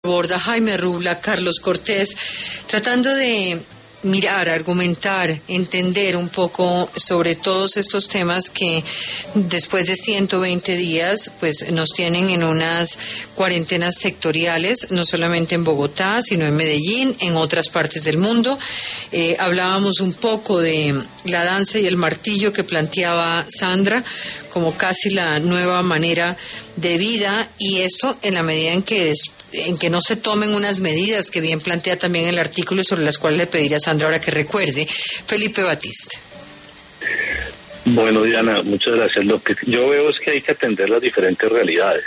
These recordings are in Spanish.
Borda, Jaime Rubla, Carlos Cortés, tratando de mirar, argumentar, entender un poco sobre todos estos temas que después de 120 días pues nos tienen en unas cuarentenas sectoriales, no solamente en Bogotá, sino en Medellín, en otras partes del mundo. Hablábamos un poco de la danza y el martillo que planteaba Sandra como casi la nueva manera de vida, y esto en la medida en que no se tomen unas medidas que bien plantea también el artículo, sobre las cuales le pediría a Sandra ahora que recuerde. Felipe Batista. Bueno, Diana, muchas gracias. Lo que yo veo es que hay que atender las diferentes realidades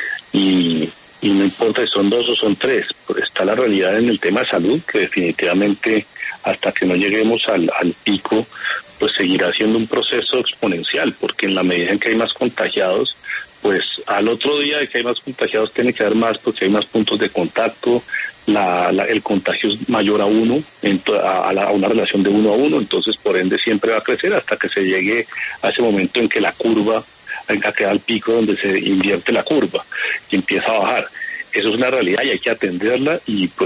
y no importa si son dos o son tres. Está la realidad en el tema de salud, que definitivamente hasta que no lleguemos al pico, pues seguirá siendo un proceso exponencial, porque en la medida en que hay más contagiados, pues al otro día de que hay más contagiados tiene que haber más, porque hay más puntos de contacto, el contagio es mayor a uno, a una relación de 1 a 1, entonces por ende siempre va a crecer hasta que se llegue a ese momento en que la curva, en que queda el pico donde se invierte la curva y empieza a bajar. Eso es una realidad y hay que atenderla, y pues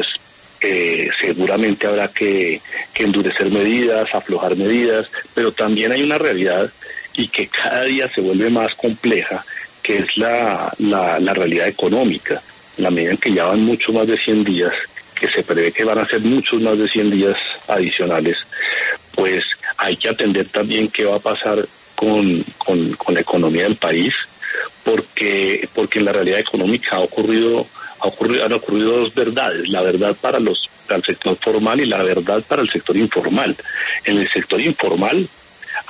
seguramente habrá que endurecer medidas, aflojar medidas, pero también hay una realidad y que cada día se vuelve más compleja, que es la realidad económica. En la medida en que ya van mucho más de 100 días, que se prevé que van a ser muchos más de 100 días adicionales, pues hay que atender también qué va a pasar con la economía del país, porque en la realidad económica han ocurrido dos verdades: la verdad para el sector formal y la verdad para el sector informal. En el sector informal no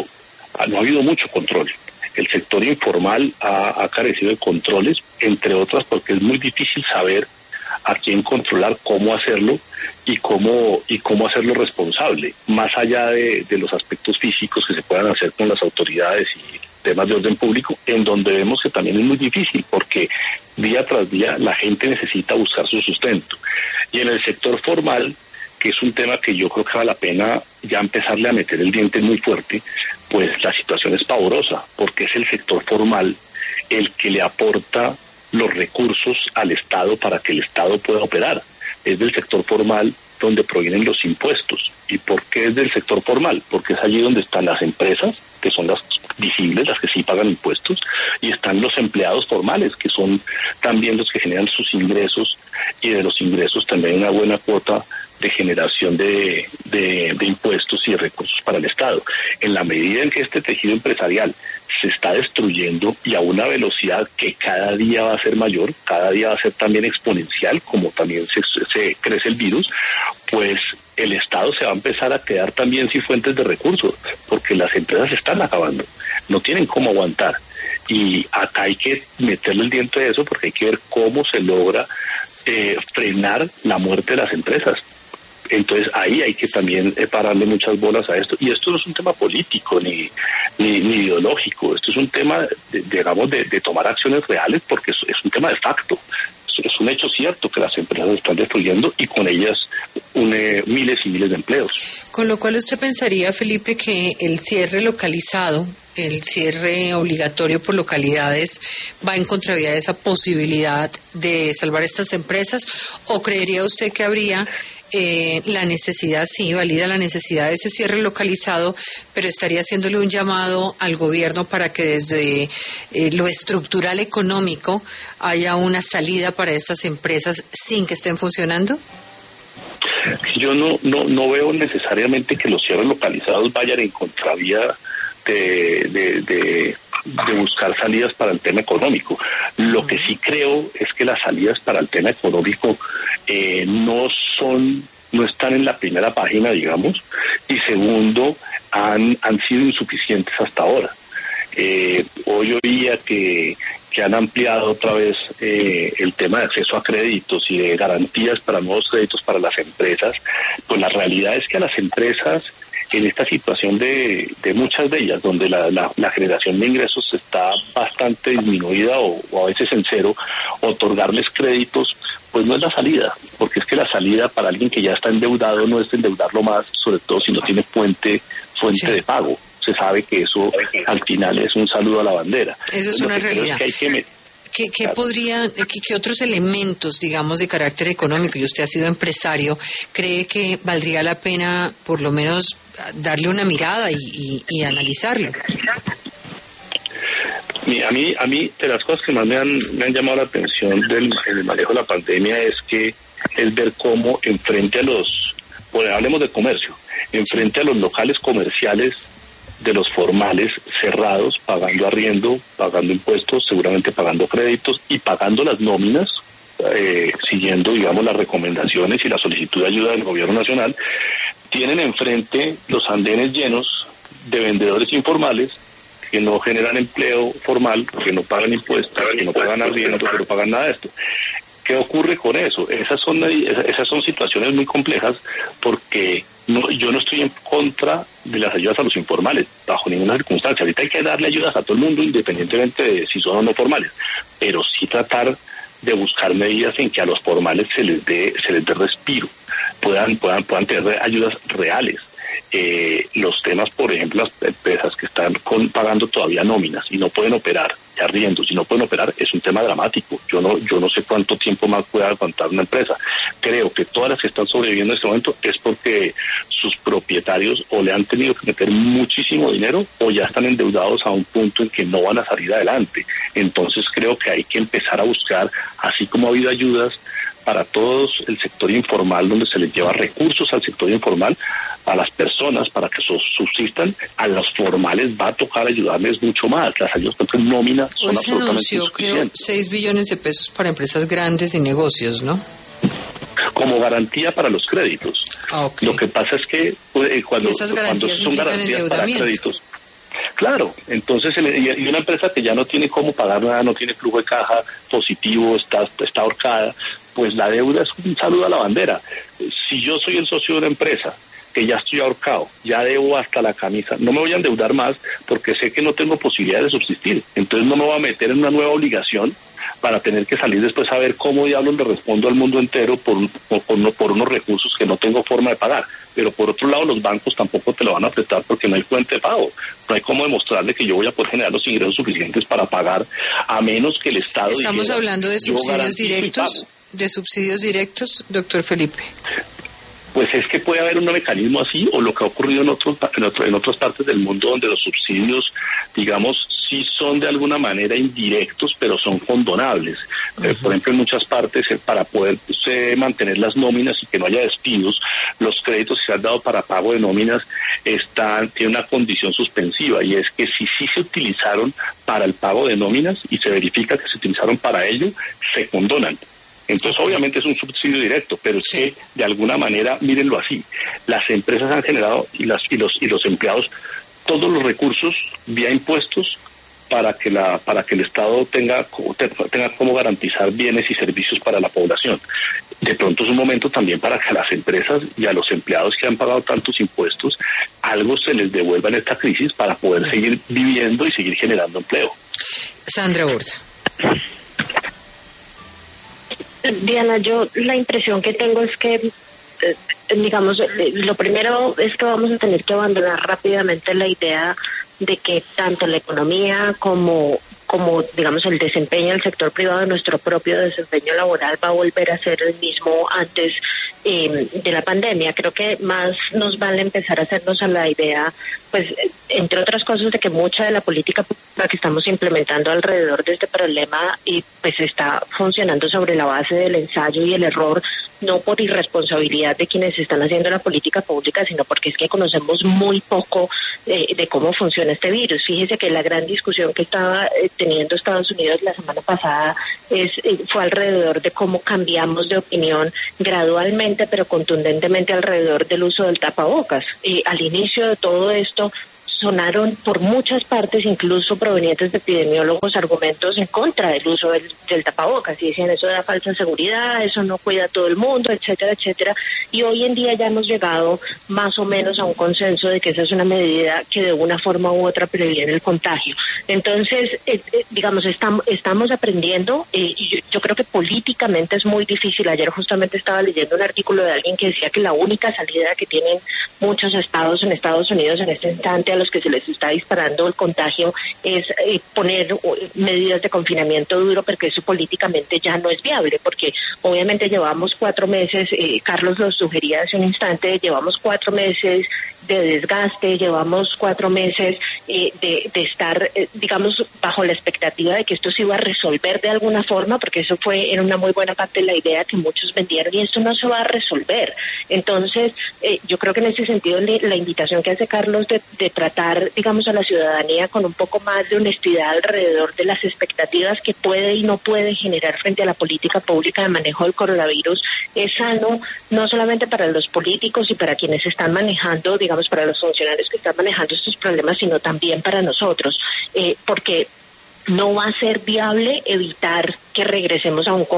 ha habido mucho control. El sector informal ha carecido de controles, entre otras porque es muy difícil saber a quién controlar, cómo hacerlo y cómo hacerlo responsable, más allá de los aspectos físicos que se puedan hacer con las autoridades y temas de orden público, en donde vemos que también es muy difícil, porque día tras día la gente necesita buscar su sustento. Y en el sector formal, que es un tema que yo creo que vale la pena ya empezarle a meter el diente muy fuerte, pues la situación es pavorosa, porque es el sector formal el que le aporta los recursos al Estado para que el Estado pueda operar. Es del sector formal donde provienen los impuestos. ¿Y por qué es del sector formal? Porque es allí donde están las empresas, que son las visibles, las que sí pagan impuestos, y están los empleados formales, que son también los que generan sus ingresos, y de los ingresos también una buena cuota de generación de impuestos y de recursos para el Estado. En la medida en que este tejido empresarial se está destruyendo, y a una velocidad que cada día va a ser mayor, cada día va a ser también exponencial, como también se crece el virus, pues el Estado se va a empezar a quedar también sin fuentes de recursos, porque las empresas se están acabando, no tienen cómo aguantar. Y acá hay que meterle el diente de eso, porque hay que ver cómo se logra frenar la muerte de las empresas. Entonces ahí hay que también pararle muchas bolas a esto. Y esto no es un tema político ni ideológico, esto es un tema, de tomar acciones reales, porque es un tema de facto. Es un hecho cierto que las empresas están destruyendo, y con ellas miles y miles de empleos. Con lo cual usted pensaría, Felipe, que el cierre localizado, el cierre obligatorio por localidades, va en contravía de esa posibilidad de salvar estas empresas, o creería usted que habría la necesidad, sí, valida la necesidad de ese cierre localizado, pero estaría haciéndole un llamado al gobierno para que desde lo estructural económico haya una salida para estas empresas sin que estén funcionando? Yo no veo necesariamente que los cierres localizados vayan en contravía de buscar salidas para el tema económico. Lo que sí creo es que las salidas para el tema económico no están en la primera página, digamos, y segundo, han sido insuficientes hasta ahora. Hoy oía que han ampliado otra vez el tema de acceso a créditos y de garantías para nuevos créditos para las empresas. Pues la realidad es que a las empresas, en esta situación de muchas de ellas, donde la generación de ingresos está bastante disminuida o a veces en cero, otorgarles créditos pues no es la salida, porque es que la salida para alguien que ya está endeudado no es endeudarlo más, sobre todo si no tiene fuente sí. de pago. Se sabe que eso al final es un saludo a la bandera. Eso es una realidad. ¿Qué podrían, qué otros elementos, digamos, de carácter económico, y usted ha sido empresario, cree que valdría la pena por lo menos darle una mirada y analizarlo? A mí, de las cosas que más me han llamado la atención del manejo de la pandemia es ver cómo enfrente a hablemos de comercio, enfrente a los locales comerciales de los formales cerrados, pagando arriendo, pagando impuestos, seguramente pagando créditos y pagando las nóminas, siguiendo, digamos, las recomendaciones y la solicitud de ayuda del gobierno nacional, tienen enfrente los andenes llenos de vendedores informales que no generan empleo formal, que no pagan impuestos, que no pagan arriendo, que no pagan nada de esto. ¿Qué ocurre con eso? Esas son situaciones muy complejas porque yo no estoy en contra de las ayudas a los informales, bajo ninguna circunstancia. Ahorita hay que darle ayudas a todo el mundo, independientemente de si son o no formales, pero sí tratar de buscar medidas en que a los formales se les dé respiro, puedan tener ayudas reales. Los temas, por ejemplo, las empresas que están pagando todavía nóminas y no pueden operar, y arriendos y no pueden operar, es un tema dramático. Yo no sé cuánto tiempo más pueda aguantar una empresa. Creo que todas las que están sobreviviendo en este momento es porque sus propietarios o le han tenido que meter muchísimo dinero o ya están endeudados a un punto en que no van a salir adelante. Entonces creo que hay que empezar a buscar, así como ha habido ayudas para todos el sector informal, donde se les lleva recursos al sector informal, a las personas para que subsistan, a los formales va a tocar ayudarles mucho más. Las ayudas por nómina son absolutamente insuficientes. Creo, 6 billones de pesos para empresas grandes y negocios, ¿no? Como garantía para los créditos. Okay. Lo que pasa es que cuando son garantías para créditos, claro, entonces y una empresa que ya no tiene cómo pagar nada, no tiene flujo de caja positivo, está ahorcada, pues la deuda es un saludo a la bandera. Si yo soy el socio de una empresa que ya estoy ahorcado, ya debo hasta la camisa, no me voy a endeudar más porque sé que no tengo posibilidad de subsistir, entonces no me voy a meter en una nueva obligación para tener que salir después a ver cómo diablos le respondo al mundo entero por unos recursos que no tengo forma de pagar. Pero por otro lado, los bancos tampoco te lo van a prestar porque no hay fuente de pago. No hay cómo demostrarle que yo voy a poder generar los ingresos suficientes para pagar, a menos que el Estado... Estamos hablando de subsidios directos, doctor Felipe. Pues es que puede haber un mecanismo así, o lo que ha ocurrido en otras partes del mundo, donde los subsidios, digamos, sí son de alguna manera indirectos, pero son condonables. Por ejemplo, en muchas partes, para poder mantener las nóminas y que no haya despidos, los créditos que se han dado para pago de nóminas tienen una condición suspensiva, y es que si sí se utilizaron para el pago de nóminas y se verifica que se utilizaron para ello, se condonan. Entonces, obviamente es un subsidio directo, pero es que, de alguna manera, mírenlo así, las empresas han generado y los empleados todos los recursos vía impuestos para que el Estado tenga cómo garantizar bienes y servicios para la población. De pronto es un momento también para que a las empresas y a los empleados que han pagado tantos impuestos, algo se les devuelva en esta crisis para poder seguir viviendo y seguir generando empleo. Sandra Borda. Diana, yo la impresión que tengo es que, digamos, lo primero es que vamos a tener que abandonar rápidamente la idea de que tanto la economía como digamos el desempeño del sector privado, nuestro propio desempeño laboral va a volver a ser el mismo antes de la pandemia. Creo que más nos vale empezar a hacernos a la idea, pues entre otras cosas, de que mucha de la política que estamos implementando alrededor de este problema y pues está funcionando sobre la base del ensayo y el error, no por irresponsabilidad de quienes están haciendo la política pública, sino porque es que conocemos muy poco de cómo funciona este virus. Fíjese que la gran discusión que estaba teniendo Estados Unidos la semana pasada fue alrededor de cómo cambiamos de opinión gradualmente pero contundentemente alrededor del uso del tapabocas. Al inicio de todo esto sonaron por muchas partes, incluso provenientes de epidemiólogos, argumentos en contra del uso del tapabocas, y decían eso da falsa seguridad, eso no cuida a todo el mundo, etcétera, etcétera, y hoy en día ya hemos llegado más o menos a un consenso de que esa es una medida que de una forma u otra previene el contagio. Entonces, digamos, estamos aprendiendo, yo creo que políticamente es muy difícil. Ayer justamente estaba leyendo un artículo de alguien que decía que la única salida que tienen muchos estados en Estados Unidos en este instante a los los que se les está disparando el contagio es poner medidas de confinamiento duro, porque eso políticamente ya no es viable, porque obviamente llevamos 4 meses, Carlos lo sugería hace un instante, llevamos 4 meses de desgaste, llevamos 4 meses de estar, digamos, bajo la expectativa de que esto se iba a resolver de alguna forma, porque eso fue en una muy buena parte de la idea que muchos vendieron, y esto no se va a resolver. Entonces, yo creo que en ese sentido la invitación que hace Carlos de tratar, digamos, a la ciudadanía con un poco más de honestidad alrededor de las expectativas que puede y no puede generar frente a la política pública de manejo del coronavirus es sano, no solamente para los políticos y para quienes están manejando, digamos, para los funcionarios que están manejando estos problemas, sino también para nosotros, porque no va a ser viable evitar que regresemos a un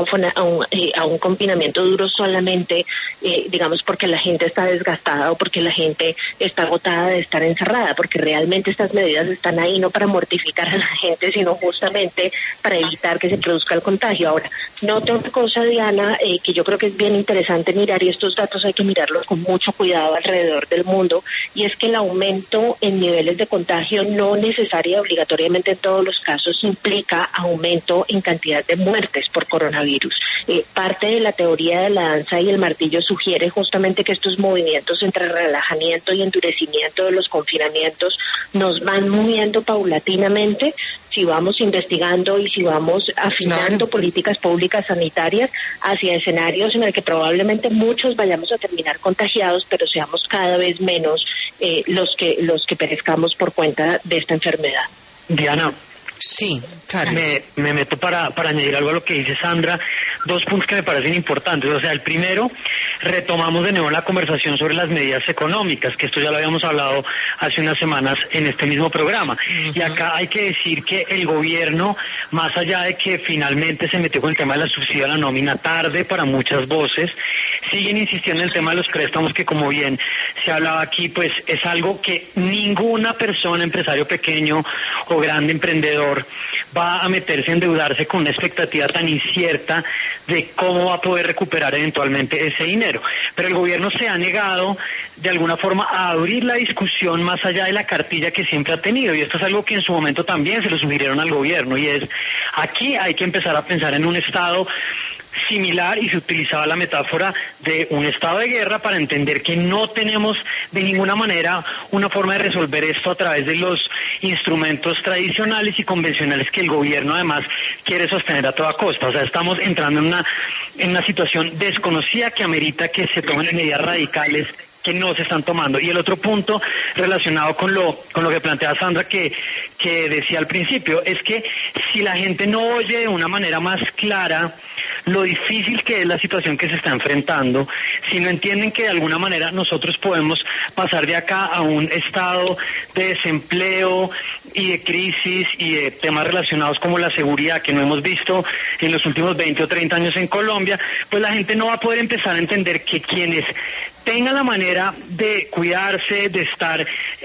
confinamiento duro solamente, digamos, porque la gente está desgastada o porque la gente está agotada de estar encerrada, porque realmente estas medidas están ahí no para mortificar a la gente, sino justamente para evitar que se produzca el contagio. Ahora, nota otra cosa, Diana, que yo creo que es bien interesante mirar, y estos datos hay que mirarlos con mucho cuidado alrededor del mundo, y es que el aumento en niveles de contagio no necesaria obligatoriamente en todos los casos implica aumento en cantidad de muertes por coronavirus. Parte de la teoría de la danza y el martillo sugiere justamente que estos movimientos entre relajamiento y endurecimiento de los confinamientos nos van moviendo paulatinamente si vamos investigando y si vamos afinando políticas públicas sanitarias hacia escenarios en el que probablemente muchos vayamos a terminar contagiados, pero seamos cada vez menos los que perezcamos por cuenta de esta enfermedad. Diana. Sí, claro. Me meto para añadir algo a lo que dice Sandra, 2 puntos que me parecen importantes. O sea, el primero, retomamos de nuevo la conversación sobre las medidas económicas, que esto ya lo habíamos hablado hace unas semanas en este mismo programa. Uh-huh. Y acá hay que decir que el gobierno, más allá de que finalmente se metió con el tema de la subsidio a la nómina tarde para muchas voces, siguen insistiendo en el tema de los préstamos, que como bien se hablaba aquí, pues es algo que ninguna persona, empresario pequeño o grande emprendedor, va a meterse a endeudarse con una expectativa tan incierta de cómo va a poder recuperar eventualmente ese dinero. Pero el gobierno se ha negado de alguna forma a abrir la discusión más allá de la cartilla que siempre ha tenido, y esto es algo que en su momento también se lo sugirieron al gobierno, y es, aquí hay que empezar a pensar en un estado similar, y se utilizaba la metáfora de un estado de guerra para entender que no tenemos de ninguna manera una forma de resolver esto a través de los instrumentos tradicionales y convencionales que el gobierno además quiere sostener a toda costa. O sea, estamos entrando en una situación desconocida que amerita que se tomen medidas radicales que no se están tomando. Y el otro punto relacionado con lo que plantea Sandra, que decía al principio, es que si la gente no oye de una manera más clara lo difícil que es la situación que se está enfrentando, si no entienden que de alguna manera nosotros podemos pasar de acá a un estado de desempleo y de crisis y de temas relacionados como la seguridad que no hemos visto en los últimos 20 o 30 años en Colombia, pues la gente no va a poder empezar a entender que quienes tengan la manera de cuidarse, de estar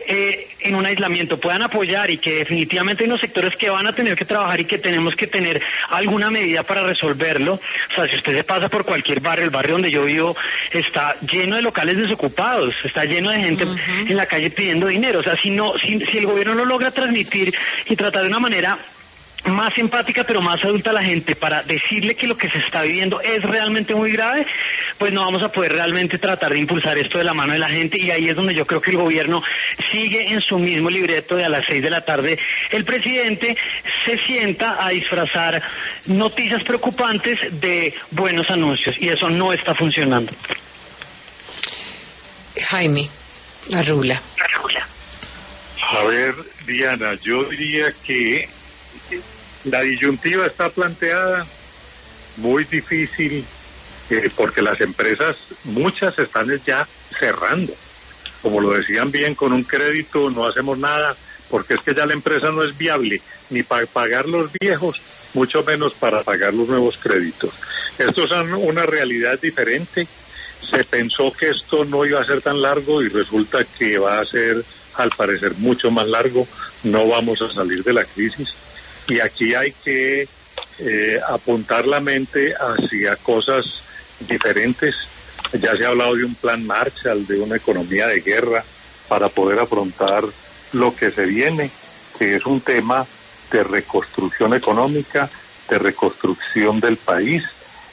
en un aislamiento, puedan apoyar, y que definitivamente hay unos sectores que van a tener que trabajar y que tenemos que tener alguna medida para resolverlo. O sea, si usted se pasa por cualquier barrio, el barrio donde yo vivo está lleno de locales desocupados, está lleno de gente en la calle pidiendo dinero. O sea, si el gobierno no logra transmitir y tratar de una manera más empática pero más adulta a la gente para decirle que lo que se está viviendo es realmente muy grave, pues no vamos a poder realmente tratar de impulsar esto de la mano de la gente. Y ahí es donde yo creo que el gobierno sigue en su mismo libreto de a las 6 de la tarde el presidente se sienta a disfrazar noticias preocupantes de buenos anuncios, y eso no está funcionando. Jaime Arrula. A ver, Diana, yo diría que la disyuntiva está planteada muy difícil, porque las empresas, muchas están ya cerrando. Como lo decían bien, con un crédito no hacemos nada, porque es que ya la empresa no es viable, ni para pagar los viejos, mucho menos para pagar los nuevos créditos. Esto es una realidad diferente. Se pensó que esto no iba a ser tan largo y resulta que va a ser, al parecer, mucho más largo. No vamos a salir de la crisis. Y aquí hay que apuntar la mente hacia cosas diferentes. Ya se ha hablado de un plan Marshall, de una economía de guerra para poder afrontar lo que se viene, que es un tema de reconstrucción económica, de reconstrucción del país,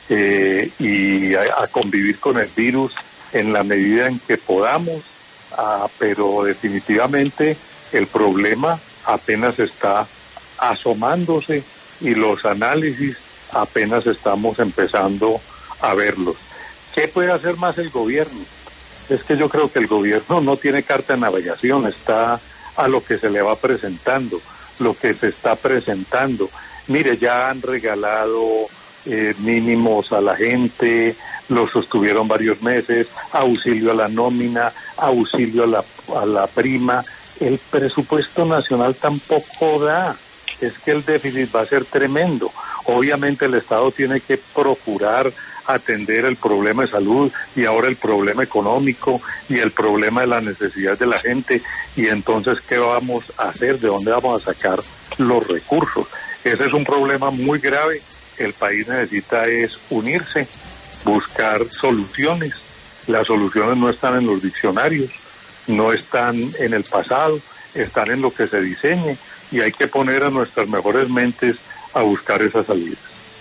y a convivir con el virus en la medida en que podamos, pero definitivamente el problema apenas está asomándose y los análisis apenas estamos empezando a verlos. ¿Qué puede hacer más el gobierno? Es que yo creo que el gobierno no tiene carta de navegación, está a lo que se le va presentando, lo que se está presentando. Mire, ya han regalado mínimos a la gente, los sostuvieron varios meses, auxilio a la nómina, auxilio a la prima. El presupuesto nacional tampoco da. Es que el déficit va a ser tremendo. Obviamente el Estado tiene que procurar atender el problema de salud y ahora el problema económico y el problema de la necesidad de la gente. Y entonces, ¿qué vamos a hacer? ¿De dónde vamos a sacar los recursos? Ese es un problema muy grave. El país necesita es unirse, buscar soluciones. Las soluciones no están en los diccionarios, no están en el pasado, están en lo que se diseñe, y hay que poner a nuestras mejores mentes a buscar esas salidas.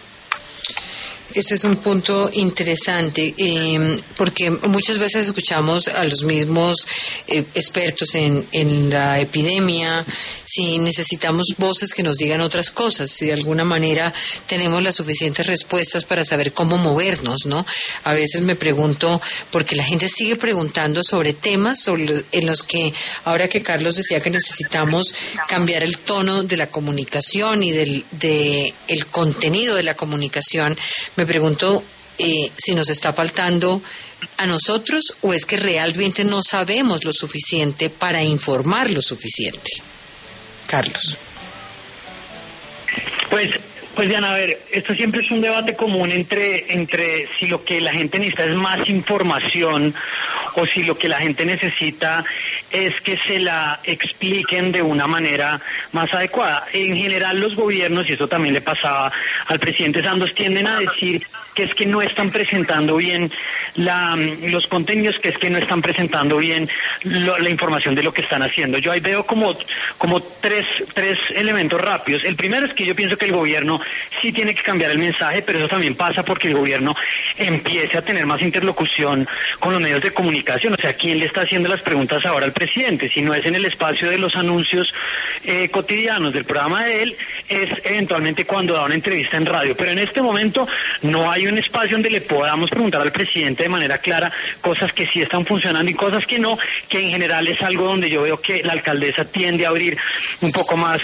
Ese es un punto interesante, porque muchas veces escuchamos a los mismos expertos en la epidemia, si necesitamos voces que nos digan otras cosas, si de alguna manera tenemos las suficientes respuestas para saber cómo movernos, ¿no? A veces me pregunto, porque la gente sigue preguntando sobre temas en los que, ahora que Carlos decía que necesitamos cambiar el tono de la comunicación y el contenido de la comunicación, me pregunto si nos está faltando a nosotros o es que realmente no sabemos lo suficiente para informar lo suficiente. Carlos. Pues Diana, a ver, esto siempre es un debate común entre si lo que la gente necesita es más información o si lo que la gente necesita es que se la expliquen de una manera más adecuada. En general los gobiernos, y eso también le pasaba al presidente Santos, tienden a decir que es que no están presentando bien los contenidos, que es que no están presentando bien la información de lo que están haciendo. Yo ahí veo como tres elementos rápidos. El primero es que yo pienso que el gobierno sí tiene que cambiar el mensaje, pero eso también pasa porque el gobierno empiece a tener más interlocución con los medios de comunicación. O sea, ¿quién le está haciendo las preguntas ahora al presidente? Si no es en el espacio de los anuncios cotidianos del programa de él, es eventualmente cuando da una entrevista en radio. Pero en este momento no hay un espacio donde le podamos preguntar al presidente de manera clara cosas que sí están funcionando y cosas que no, que en general es algo donde yo veo que la alcaldesa tiende a abrir un poco más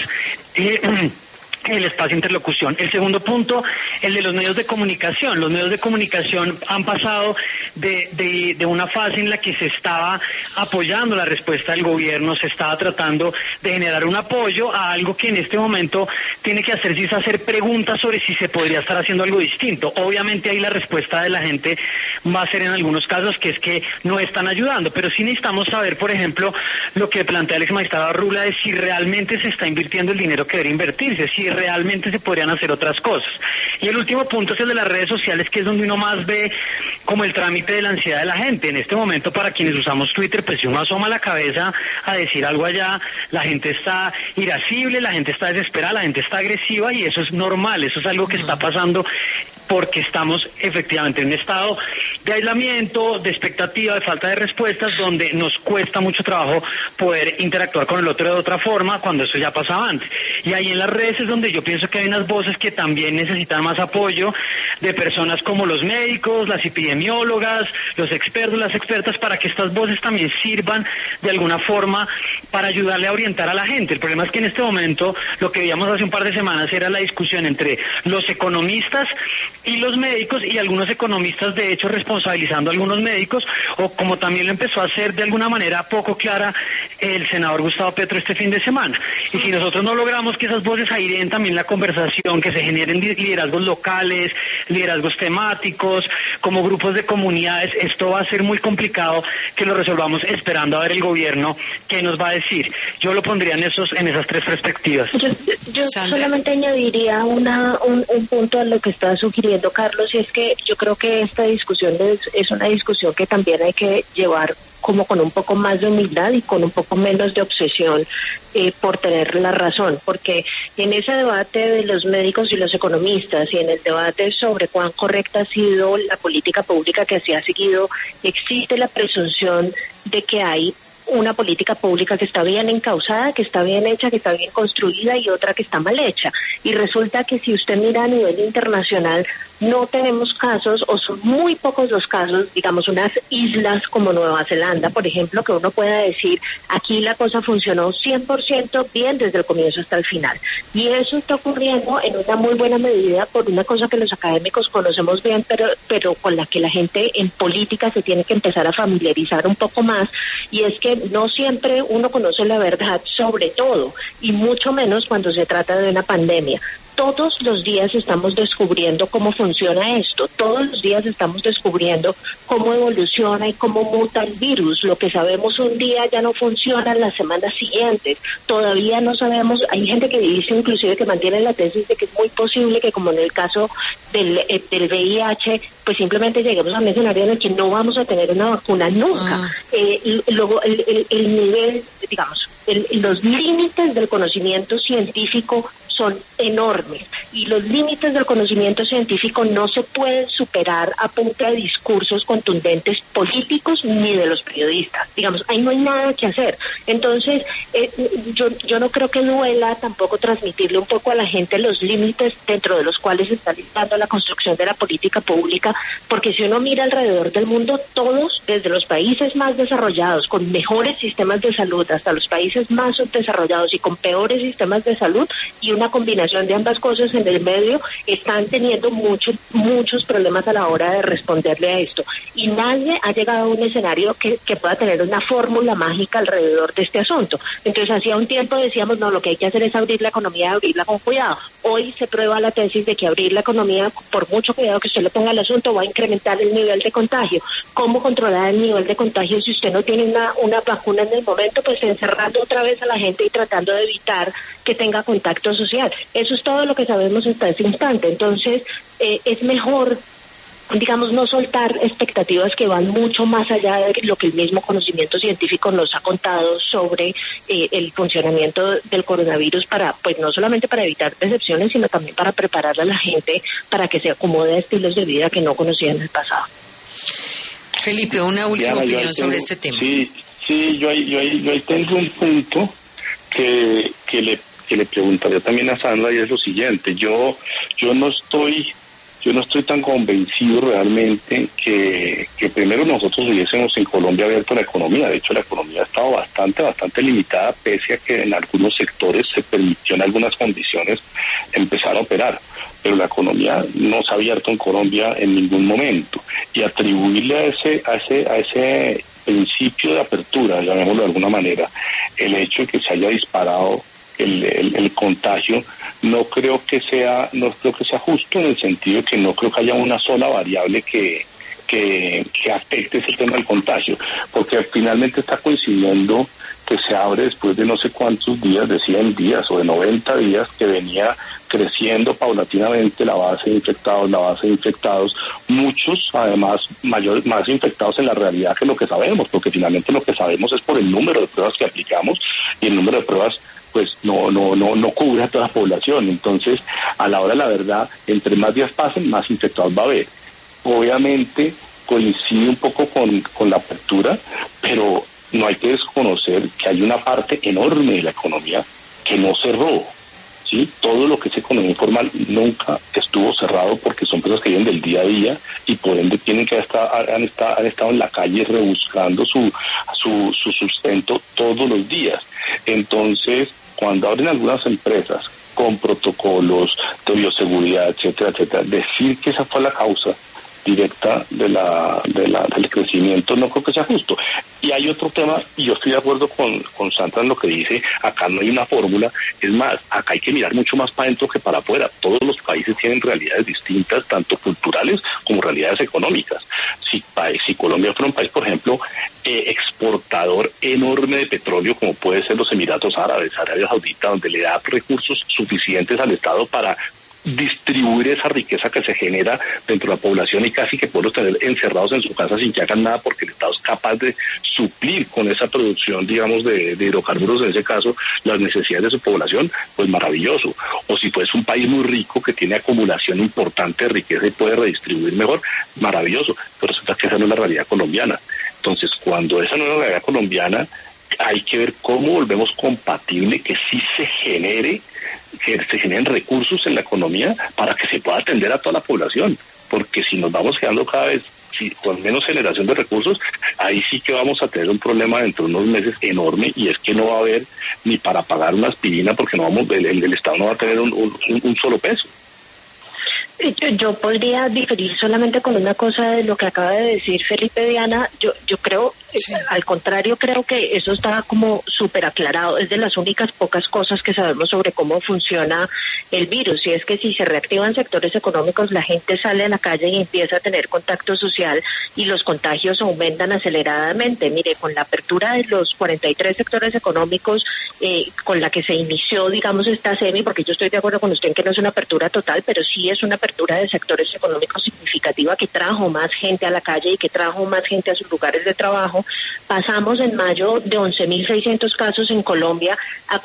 el espacio de interlocución. El segundo punto, el de los medios de comunicación. Los medios de comunicación han pasado de una fase en la que se estaba apoyando la respuesta del gobierno, se estaba tratando de generar un apoyo a algo que en este momento tiene que hacerse, es hacer preguntas sobre si se podría estar haciendo algo distinto. Obviamente ahí la respuesta de la gente va a ser en algunos casos que es que no están ayudando, pero sí necesitamos saber, por ejemplo, lo que plantea el ex magistrado Rula, de si realmente se está invirtiendo el dinero que debe invertirse, si realmente se podrían hacer otras cosas. Y el último punto es el de las redes sociales, que es donde uno más ve como el trámite de la ansiedad de la gente. En este momento, para quienes usamos Twitter, pues si uno asoma la cabeza a decir algo allá, la gente está irascible, la gente está desesperada, la gente está agresiva, y eso es normal, eso es algo que está pasando porque estamos efectivamente en un estado de aislamiento, de expectativa, de falta de respuestas, donde nos cuesta mucho trabajo poder interactuar con el otro de otra forma cuando eso ya pasaba antes. Y ahí en las redes es donde yo pienso que hay unas voces que también necesitan más apoyo de personas como los médicos, las epidemiólogas, los expertos, las expertas, para que estas voces también sirvan de alguna forma para ayudarle a orientar a la gente. El problema es que en este momento lo que veíamos hace un par de semanas era la discusión entre los economistas y los médicos, y algunos economistas de hecho responsabilizando a algunos médicos, o como también lo empezó a hacer de alguna manera poco clara el senador Gustavo Petro este fin de semana. Y si nosotros no logramos que esas voces airen también la conversación, que se generen liderazgos locales, liderazgos temáticos, como grupos de comunidades, esto va a ser muy complicado que lo resolvamos esperando a ver el gobierno qué nos va a decir. Yo lo pondría en esas tres perspectivas. Yo solamente añadiría un punto a lo que está sugiriendo Carlos, y es que yo creo que esta discusión es una discusión que también hay que llevar como con un poco más de humildad y con un poco menos de obsesión por tener la razón, porque en ese debate de los médicos y los economistas y en el debate sobre cuán correcta ha sido la política pública que se ha seguido, existe la presunción de que hay una política pública que está bien encauzada, que está bien hecha, que está bien construida y otra que está mal hecha. Y resulta que si usted mira a nivel internacional, no tenemos casos, o son muy pocos los casos, digamos unas islas como Nueva Zelanda, por ejemplo, que uno pueda decir, aquí la cosa funcionó 100% bien desde el comienzo hasta el final. Y eso está ocurriendo en una muy buena medida por una cosa que los académicos conocemos bien, pero con la que la gente en política se tiene que empezar a familiarizar un poco más, y es que no siempre uno conoce la verdad sobre todo, y mucho menos cuando se trata de una pandemia. Todos los días estamos descubriendo cómo funciona esto, todos los días estamos descubriendo cómo evoluciona y cómo muta el virus. Lo que sabemos un día ya no funciona en las semanas siguientes, todavía no sabemos. Hay gente que dice inclusive que mantiene la tesis de que es muy posible que, como en el caso del VIH, pues simplemente lleguemos a un escenario en el que no vamos a tener una vacuna nunca. Luego el nivel, digamos, los límites del conocimiento científico son enormes, y los límites del conocimiento científico no se pueden superar a punta de discursos contundentes políticos ni de los periodistas. Digamos, ahí no hay nada que hacer. Entonces, yo no creo que duela tampoco transmitirle un poco a la gente los límites dentro de los cuales se está limitando la construcción de la política pública, porque si uno mira alrededor del mundo, todos, desde los países más desarrollados, con mejores sistemas de salud, hasta los países más subdesarrollados y con peores sistemas de salud, y una combinación de ambas cosas en el medio, están teniendo muchos problemas a la hora de responderle a esto. Y nadie ha llegado a un escenario que pueda tener una fórmula mágica alrededor de este asunto. Entonces, hacía un tiempo decíamos, no, lo que hay que hacer es abrir la economía, abrirla con cuidado. Hoy se prueba la tesis de que abrir la economía, por mucho cuidado que usted le ponga al asunto, va a incrementar el nivel de contagio. ¿Cómo controlar el nivel de contagio si usted no tiene una vacuna en el momento? Pues encerrando otra vez a la gente y tratando de evitar que tenga contacto social. Eso es todo lo que sabemos hasta ese instante. Entonces, es mejor, digamos, no soltar expectativas que van mucho más allá de lo que el mismo conocimiento científico nos ha contado sobre el funcionamiento del coronavirus, para, pues no solamente para evitar decepciones, sino también para preparar a la gente para que se acomode a estilos de vida que no conocía en el pasado. Felipe, una última opinión sobre este tema. Sí, yo ahí tengo un punto que le preguntaría también a Sandra, y es lo siguiente: yo no estoy tan convencido realmente que primero nosotros hubiésemos en Colombia abierto la economía. De hecho, la economía ha estado bastante limitada, pese a que en algunos sectores se permitió en algunas condiciones empezar a operar, pero la economía no se ha abierto en Colombia en ningún momento, y atribuirle a ese principio de apertura, llamémoslo de alguna manera, el hecho de que se haya disparado el contagio, no creo que sea justo, en el sentido de que no creo que haya una sola variable que afecte ese tema del contagio, porque finalmente está coincidiendo que se abre después de no sé cuántos días, de 100 días o de 90 días, que venía creciendo paulatinamente la base de infectados, muchos además más infectados en la realidad que lo que sabemos, porque finalmente lo que sabemos es por el número de pruebas que aplicamos, y el número de pruebas pues no cubre a toda la población. Entonces, a la hora de la verdad, entre más días pasen, más infectados va a haber. Obviamente coincide un poco con la apertura, pero no hay que desconocer que hay una parte enorme de la economía que no cerró, ¿sí? Todo lo que es economía informal nunca estuvo cerrado, porque son personas que viven del día a día y por ende tienen que han estado en la calle rebuscando su sustento todos los días. Entonces, cuando abren algunas empresas con protocolos de bioseguridad, etcétera, decir que esa fue la causa directa del crecimiento no creo que sea justo. Y hay otro tema, y yo estoy de acuerdo con Sandra en lo que dice: acá no hay una fórmula, es más, acá hay que mirar mucho más para adentro que para afuera. Todos los países tienen realidades distintas, tanto culturales como realidades económicas. Si Colombia fuera un país, por ejemplo, exportador enorme de petróleo, como puede ser los Emiratos Árabes, Arabia Saudita, donde le da recursos suficientes al Estado para distribuir esa riqueza que se genera dentro de la población y casi que poderlos tener encerrados en su casa sin que hagan nada porque el Estado es capaz de suplir con esa producción, digamos, de hidrocarburos, en ese caso, las necesidades de su población, pues maravilloso. O si pues un país muy rico que tiene acumulación importante de riqueza y puede redistribuir mejor, maravilloso. Pero resulta que esa no es la realidad colombiana. Entonces, cuando esa no es la realidad colombiana, hay que ver cómo volvemos compatible que sí se generen recursos en la economía para que se pueda atender a toda la población, porque si nos vamos quedando cada vez con menos generación de recursos, ahí sí que vamos a tener un problema dentro de unos meses enorme, y es que no va a haber ni para pagar una aspirina porque el Estado no va a tener un solo peso. Yo podría diferir solamente con una cosa de lo que acaba de decir Felipe. Diana, yo creo, sí, al contrario, creo que eso está como súper aclarado. Es de las únicas pocas cosas que sabemos sobre cómo funciona el virus, y es que si se reactivan sectores económicos, la gente sale a la calle y empieza a tener contacto social y los contagios aumentan aceleradamente. Mire, con la apertura de los 43 sectores económicos con la que se inició, digamos, esta semi, porque yo estoy de acuerdo con usted en que no es una apertura total, pero sí es una apertura de sectores económicos significativa que trajo más gente a la calle y que trajo más gente a sus lugares de trabajo. Pasamos en mayo de 11.600 casos en Colombia a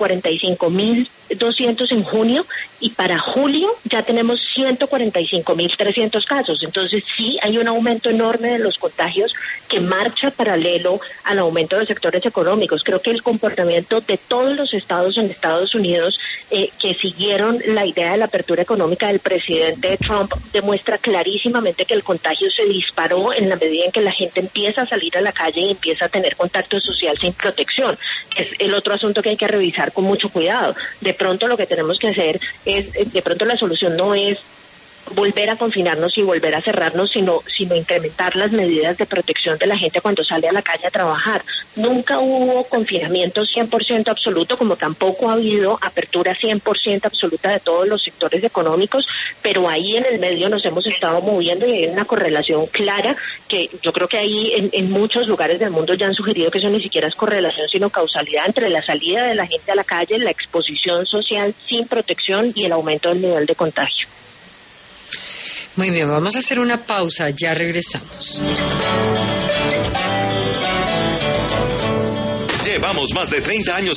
45.200 en junio, y para julio ya tenemos 145.300 casos. Entonces sí hay un aumento enorme de los contagios que marcha paralelo al aumento de sectores económicos. Creo que el comportamiento de todos los estados en Estados Unidos que siguieron la idea de la apertura económica del presidente Trump demuestra clarísimamente que el contagio se disparó en la medida en que la gente empieza a salir a la calle y empieza a tener contacto social sin protección, que es el otro asunto que hay que revisar con mucho cuidado. De pronto lo que tenemos que hacer de pronto la solución no es volver a confinarnos y volver a cerrarnos, sino incrementar las medidas de protección de la gente cuando sale a la calle a trabajar. Nunca hubo confinamiento 100% absoluto, como tampoco ha habido apertura 100% absoluta de todos los sectores económicos, pero ahí en el medio nos hemos estado moviendo y hay una correlación clara que yo creo que ahí en muchos lugares del mundo ya han sugerido que eso ni siquiera es correlación, sino causalidad entre la salida de la gente a la calle, la exposición social sin protección y el aumento del nivel de contagio. Muy bien, vamos a hacer una pausa, ya regresamos. Llevamos más de 30 años